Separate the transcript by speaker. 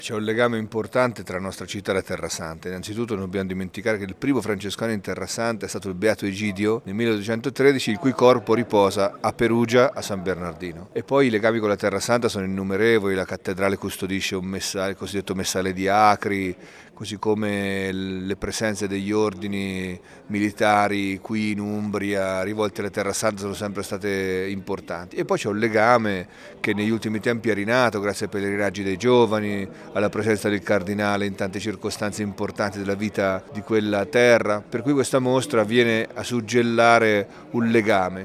Speaker 1: C'è un legame importante tra la nostra città e la Terra Santa. Innanzitutto non dobbiamo dimenticare che il primo francescano in Terra Santa è stato il Beato Egidio nel 1213, il cui corpo riposa a Perugia, a San Bernardino. E poi i legami con la Terra Santa sono innumerevoli, la cattedrale custodisce un messale, il cosiddetto messale di Acri, così come le presenze degli ordini militari qui in Umbria rivolti alla Terra Santa sono sempre state importanti. E poi c'è un legame che negli ultimi tempi è rinato grazie ai pellegrinaggi dei giovani, alla presenza del cardinale in tante circostanze importanti della vita di quella terra, per cui questa mostra viene a suggellare un legame.